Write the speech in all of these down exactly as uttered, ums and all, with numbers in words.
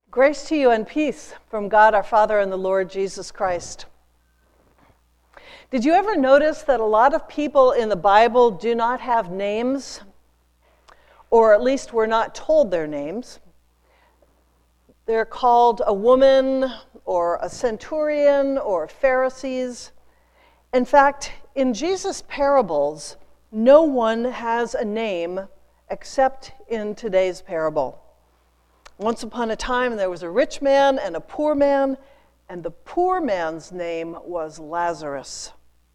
Grace to you and peace from God our Father and the Lord Jesus Christ. Did you ever notice that a lot of people in the Bible do not have names, or at least we're not told their names? They're called a woman, or a centurion, or Pharisees. In fact, in Jesus' parables, no one has a name except in today's parable. Once upon a time, there was a rich man and a poor man, and the poor man's name was Lazarus.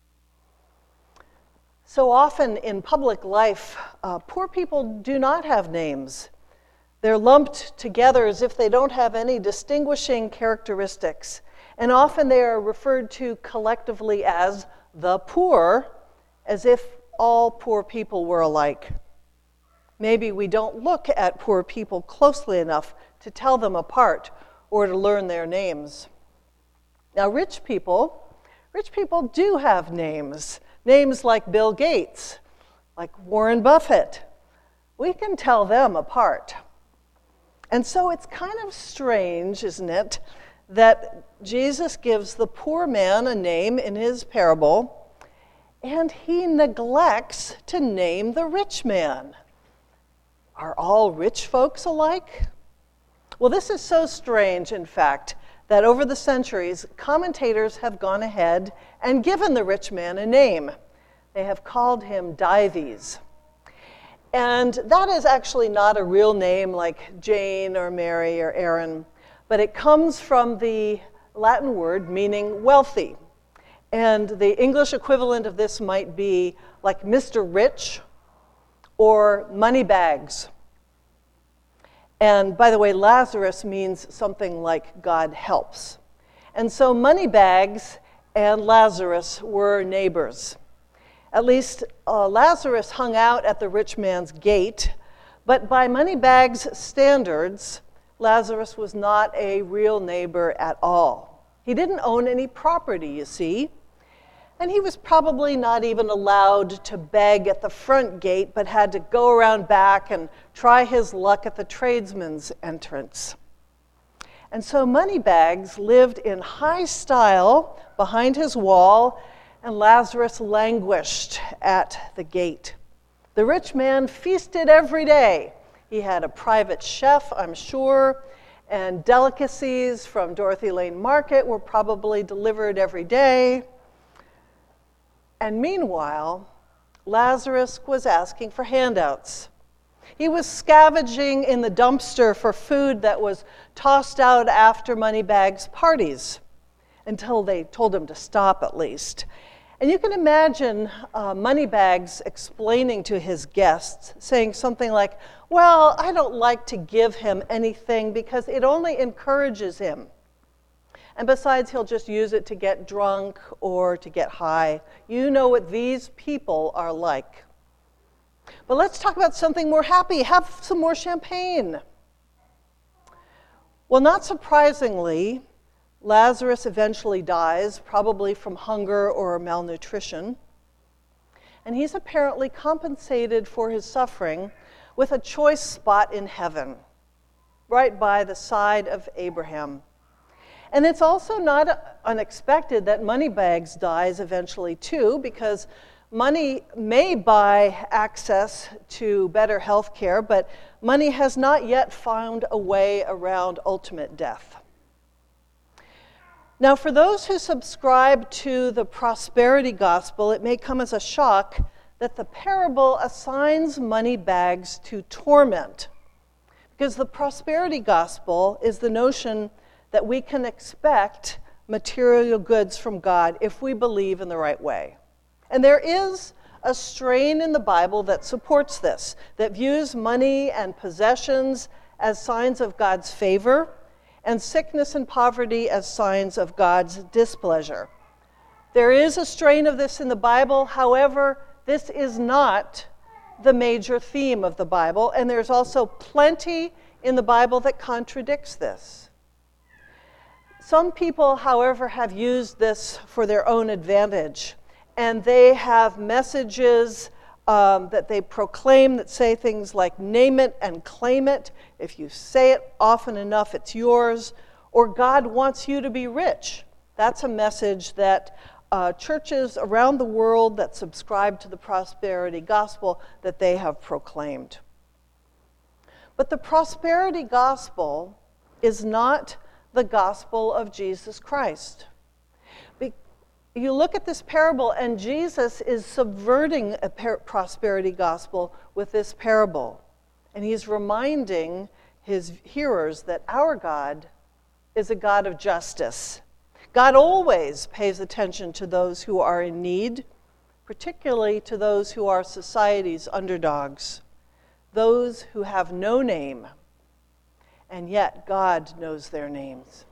So often in public life, uh, poor people do not have names. They're lumped together as if they don't have any distinguishing characteristics, and often they are referred to collectively as the poor, as if all poor people were alike. Maybe we don't look at poor people closely enough to tell them apart or to learn their names. Now, rich people, rich people do have names. Names like Bill Gates, like Warren Buffett. We can tell them apart. And so it's kind of strange, isn't it, that Jesus gives the poor man a name in his parable, and he neglects to name the rich man. Are all rich folks alike? Well, this is so strange, in fact, that over the centuries, commentators have gone ahead and given the rich man a name. They have called him Dives. And that is actually not a real name like Jane or Mary or Aaron, but it comes from the Latin word meaning wealthy. And the English equivalent of this might be like Mister Rich, or Moneybags. And by the way, Lazarus means something like God helps. And so Moneybags and Lazarus were neighbors. At least uh, Lazarus hung out at the rich man's gate, but by Moneybags' standards, Lazarus was not a real neighbor at all. He didn't own any property, you see. And he was probably not even allowed to beg at the front gate, but had to go around back and try his luck at the tradesman's entrance. And so Moneybags lived in high style behind his wall, and Lazarus languished at the gate. The rich man feasted every day. He had a private chef, I'm sure, and delicacies from Dorothy Lane Market were probably delivered every day. And meanwhile, Lazarus was asking for handouts. He was scavenging in the dumpster for food that was tossed out after Moneybags' parties, until they told him to stop at least. And you can imagine uh, Moneybags explaining to his guests, saying something like, well, I don't like to give him anything because it only encourages him. And besides, he'll just use it to get drunk or to get high. You know what these people are like. But let's talk about something more happy. Have some more champagne. Well, not surprisingly, Lazarus eventually dies, probably from hunger or malnutrition. And he's apparently compensated for his suffering with a choice spot in heaven, right by the side of Abraham. And it's also not unexpected that Moneybags dies eventually too, because money may buy access to better health care, but money has not yet found a way around ultimate death. Now, for those who subscribe to the prosperity gospel, it may come as a shock that the parable assigns Moneybags to torment, because the prosperity gospel is the notion that we can expect material goods from God if we believe in the right way. And there is a strain in the Bible that supports this, that views money and possessions as signs of God's favor, and sickness and poverty as signs of God's displeasure. There is a strain of this in the Bible, however, this is not the major theme of the Bible, and there's also plenty in the Bible that contradicts this. Some people, however, have used this for their own advantage, and they have messages um, that they proclaim that say things like, name it and claim it. If you say it often enough, it's yours. Or God wants you to be rich. That's a message that uh, churches around the world that subscribe to the prosperity gospel, that they have proclaimed. But the prosperity gospel is not the gospel of Jesus Christ. You look at this parable, and Jesus is subverting a par- prosperity gospel with this parable. And he's reminding his hearers that our God is a God of justice. God always pays attention to those who are in need, particularly to those who are society's underdogs, those who have no name, and yet God knows their names.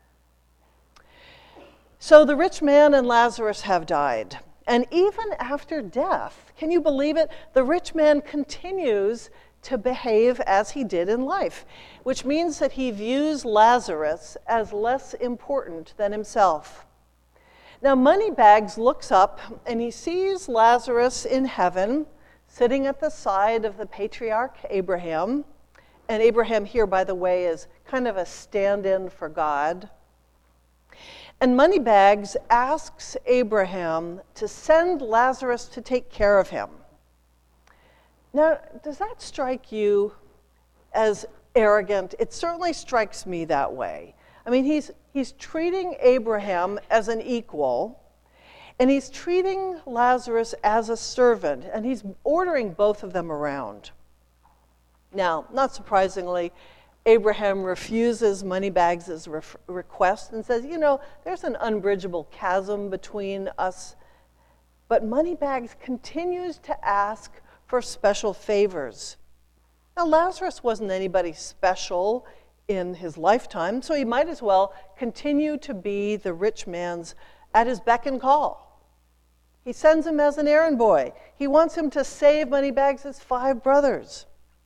So the rich man and Lazarus have died. And even after death, can you believe it? The rich man continues to behave as he did in life, which means that he views Lazarus as less important than himself. Now, Moneybags looks up and he sees Lazarus in heaven, sitting at the side of the patriarch Abraham. And Abraham here, by the way, is kind of a stand-in for God. And Moneybags asks Abraham to send Lazarus to take care of him. Now, does that strike you as arrogant? It certainly strikes me that way. I mean, he's, he's treating Abraham as an equal, and he's treating Lazarus as a servant, and he's ordering both of them around. Now, not surprisingly, Abraham refuses Moneybags' ref- request and says, you know, there's an unbridgeable chasm between us. But Moneybags continues to ask for special favors. Now, Lazarus wasn't anybody special in his lifetime, so he might as well continue to be the rich man's at his beck and call. He sends him as an errand boy. He wants him to save Moneybags' five brothers.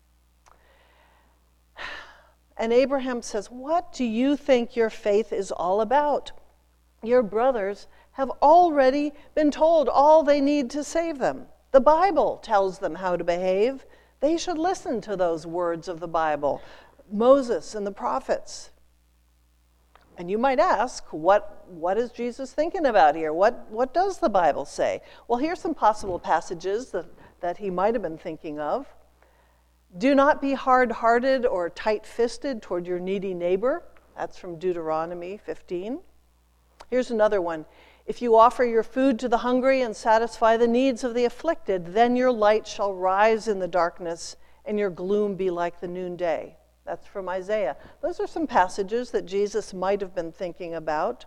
And Abraham says, what do you think your faith is all about? Your brothers have already been told all they need to save them. The Bible tells them how to behave. They should listen to those words of the Bible, Moses and the prophets. And you might ask, what, what is Jesus thinking about here? What, what does the Bible say? Well, here's some possible passages that, that he might have been thinking of. Do not be hard-hearted or tight-fisted toward your needy neighbor. That's from Deuteronomy fifteen. Here's another one. If you offer your food to the hungry and satisfy the needs of the afflicted, then your light shall rise in the darkness and your gloom be like the noonday. That's from Isaiah. Those are some passages that Jesus might have been thinking about.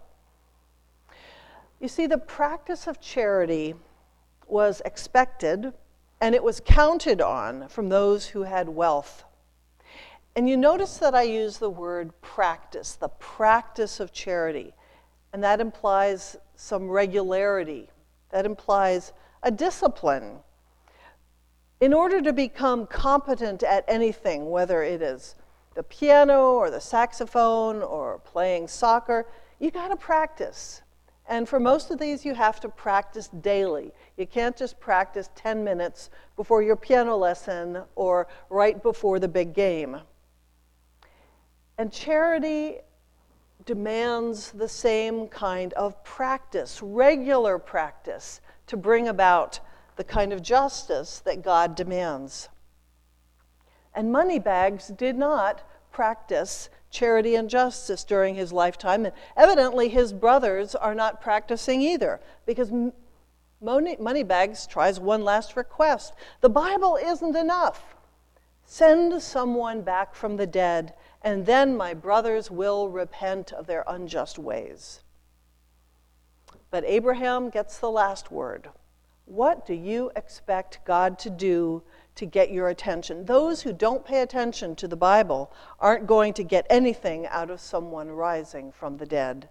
You see, the practice of charity was expected, and it was counted on from those who had wealth. And you notice that I use the word practice, the practice of charity. And that implies some regularity. That implies a discipline. In order to become competent at anything, whether it is the piano or the saxophone or playing soccer, you got to practice. And for most of these, you have to practice daily. You can't just practice ten minutes before your piano lesson or right before the big game. And charity demands the same kind of practice, regular practice, to bring about the kind of justice that God demands. And Moneybags did not practice charity and justice during his lifetime, and evidently his brothers are not practicing either, because Moneybags tries one last request. The Bible isn't enough. Send someone back from the dead, and then my brothers will repent of their unjust ways. But Abraham gets the last word. What do you expect God to do to get your attention? Those who don't pay attention to the Bible aren't going to get anything out of someone rising from the dead.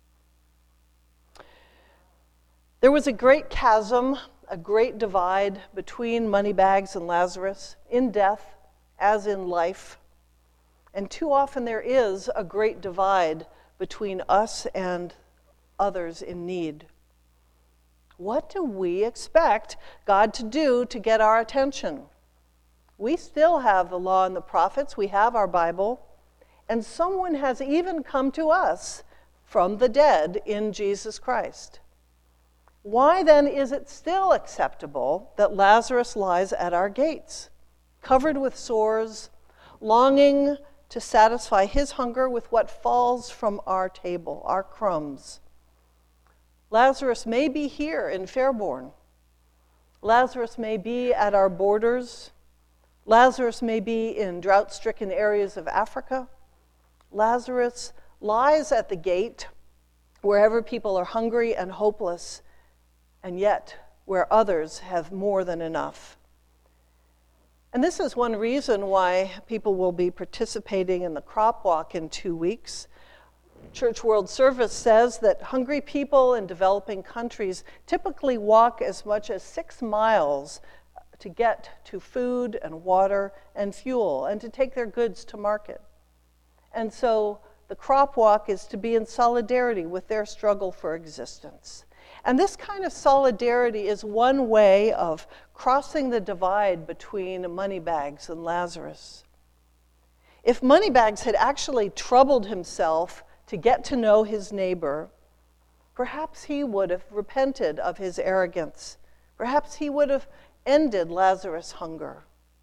There was a great chasm, a great divide between Moneybags and Lazarus, in death as in life. And too often there is a great divide between us and others in need. What do we expect God to do to get our attention? We still have the law and the prophets. We have our Bible. And someone has even come to us from the dead in Jesus Christ. Why then is it still acceptable that Lazarus lies at our gates, covered with sores, longing to satisfy his hunger with what falls from our table, our crumbs? Lazarus may be here in Fairborn. Lazarus may be at our borders. Lazarus may be in drought-stricken areas of Africa. Lazarus lies at the gate wherever people are hungry and hopeless, and yet where others have more than enough. And this is one reason why people will be participating in the crop walk in two weeks. Church World Service says that hungry people in developing countries typically walk as much as six miles to get to food and water and fuel and to take their goods to market. And so the crop walk is to be in solidarity with their struggle for existence. And this kind of solidarity is one way of crossing the divide between Moneybags and Lazarus. If Moneybags had actually troubled himself to get to know his neighbor, perhaps he would have repented of his arrogance. Perhaps he would have ended Lazarus' hunger.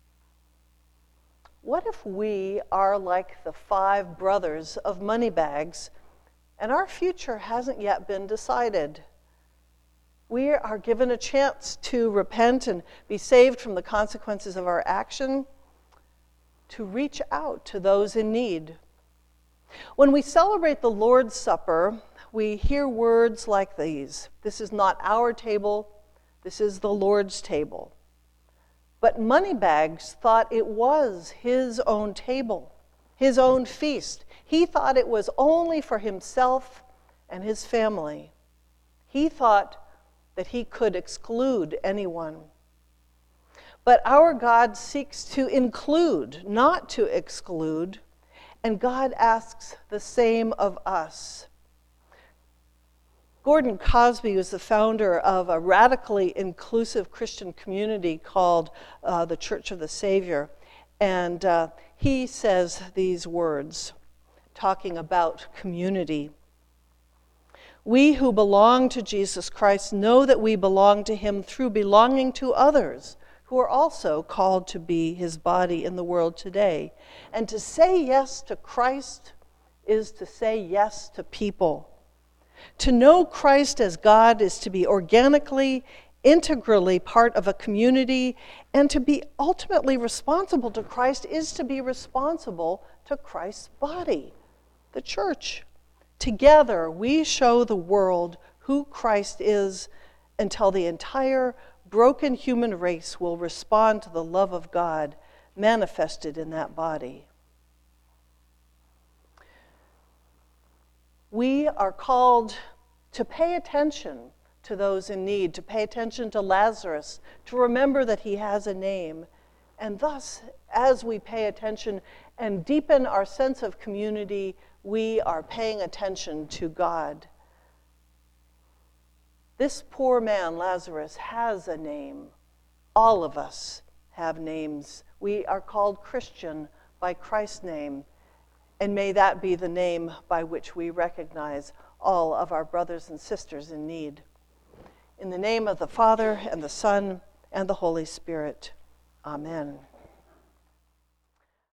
What if we are like the five brothers of Moneybags, and our future hasn't yet been decided? We are given a chance to repent and be saved from the consequences of our action, to reach out to those in need. When we celebrate the Lord's Supper, we hear words like these: "This is not our table, this is the Lord's table." But Moneybags thought it was his own table, his own feast. He thought it was only for himself and his family. He thought that he could exclude anyone. But our God seeks to include, not to exclude, and God asks the same of us. Gordon Cosby was the founder of a radically inclusive Christian community called uh, the Church of the Savior. And uh, he says these words, talking about community. "We who belong to Jesus Christ know that we belong to him through belonging to others who are also called to be his body in the world today. And to say yes to Christ is to say yes to people. To know Christ as God is to be organically, integrally part of a community, and to be ultimately responsible to Christ is to be responsible to Christ's body, the church. Together, we show the world who Christ is until the entire broken human race will respond to the love of God manifested in that body. We are called to pay attention to those in need, to pay attention to Lazarus, to remember that he has a name. And thus, as we pay attention and deepen our sense of community, we are paying attention to God. This poor man, Lazarus, has a name. All of us have names. We are called Christian by Christ's name. And may that be the name by which we recognize all of our brothers and sisters in need. In the name of the Father, and the Son, and the Holy Spirit. Amen.